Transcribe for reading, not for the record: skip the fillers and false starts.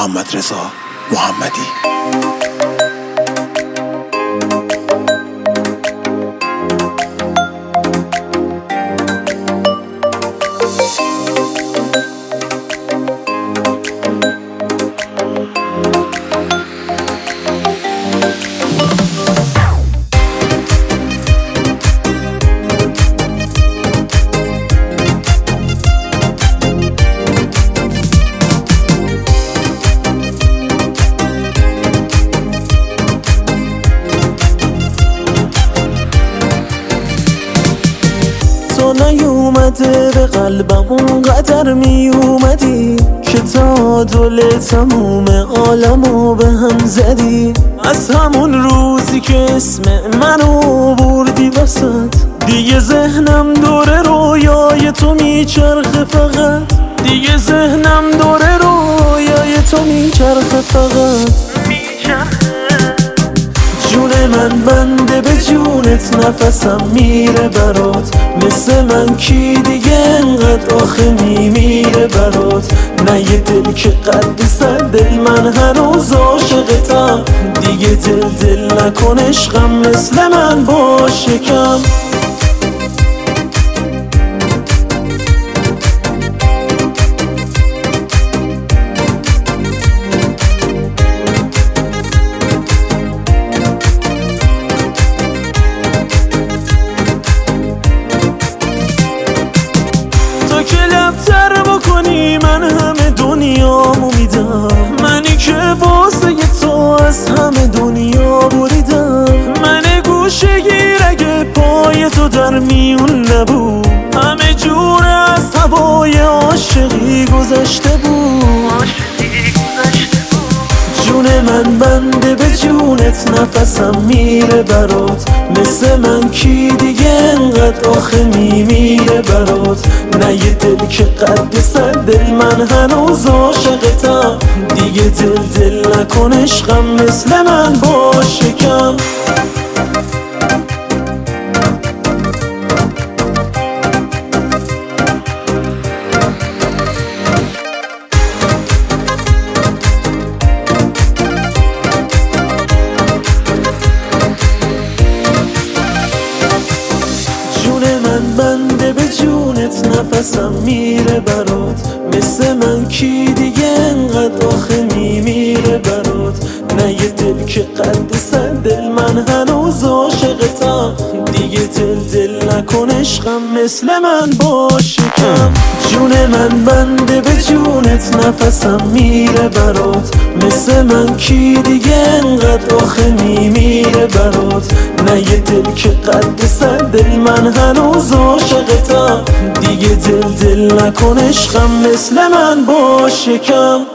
محمدرضا محمدی. تو نیومده به قلبم اونقدر میومدی که تا دل تموم عالمو به هم زدی. از همون روزی که اسم منو بردی وسط دیگه ذهنم دوره رویای تو میچرخه فقط. دیگه ذهنم دوره رویای تو میچرخه فقط. جون من بنده به جونت نفسم میره برات. مثل من کی دیگه انقدر آخه میمیره برات. نه یه دل که قد سر دل من هنوز عاشقتم. دیگه دل نکن عشقم مثل من باش کم. تو که لبتر بکنی من همه دنیامو میدم. منی که واسه تو از همه دنیا بریدم. من گوشه گیر اگه پای تو در میون نبود همه جور از هوای عاشقی گذشته بود. جون من بنده به جونت نفسم میره برات. مثل من کی دیگه انقدر آخه میمیره برات. نه یه دل که قد سر دل من هنوز عاشقتم. دیگه دل نکن عشقم مثل من باش کم. بنده به جونت نفسم میره برات. مثل من کی دیگه انقدر آخه میمیره برات. نه یه دل که قد سر دل من هنوز عاشقتم. دیگه دل نکن عشقم مثل من باش کم. جون من بنده به جونت نفسم میره برات. مثل من کی دیگه انقدر آخه میمیره برات. نه یه دل که قد سر دل من هنوز عاشقتم. دیگه دل نکن عشقم مثل من باش کم.